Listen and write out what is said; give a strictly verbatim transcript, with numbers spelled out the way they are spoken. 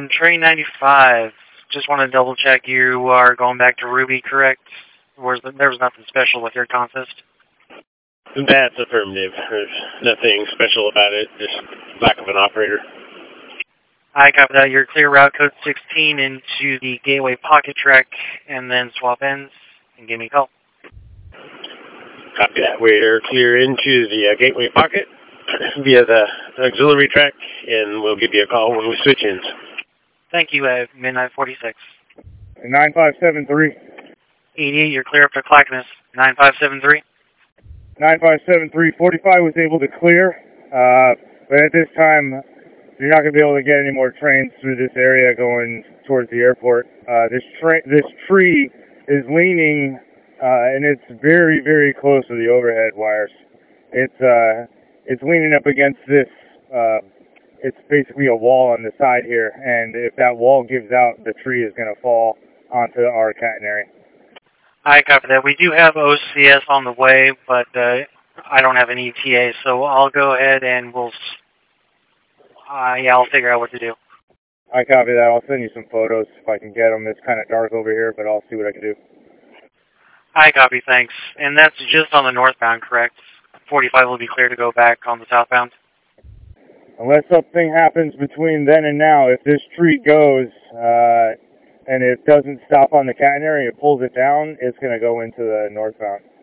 Um, train ninety-five. Just want to double check you are going back to Ruby, correct? Or there was nothing special with your consist? That's affirmative. There's nothing special about it, just lack of an operator. I copy that. You're clear route code sixteen into the Gateway Pocket Track, and then swap ends, and give me a call. Copy that. We're clear into the uh, Gateway Pocket via the auxiliary track, and we'll give you a call when we switch ends. Thank you, at midnight forty-six. nine five seven three. eighty-eight, you're clear up to Clackamas. nine five seven three. nine five seven three. forty-five was able to clear, uh, but at this time, you're not going to be able to get any more trains through this area going towards the airport. Uh, this, tra this tree is leaning, uh, and it's very, very close to the overhead wires. It's, uh, it's leaning up against this, uh, it's basically a wall on the side here, and if that wall gives out, the tree is going to fall onto our catenary. I copy that. We do have O C S on the way, but uh, I don't have an E T A, so I'll go ahead and we'll, uh, yeah, I'll figure out what to do. I copy that. I'll send you some photos if I can get them. It's kind of dark over here, but I'll see what I can do. I copy, thanks. And that's just on the northbound, correct? forty-five will be clear to go back on the southbound? Unless something happens between then and now, if this tree goes uh, and it doesn't stop on the catenary, it pulls it down, it's going to go into the northbound.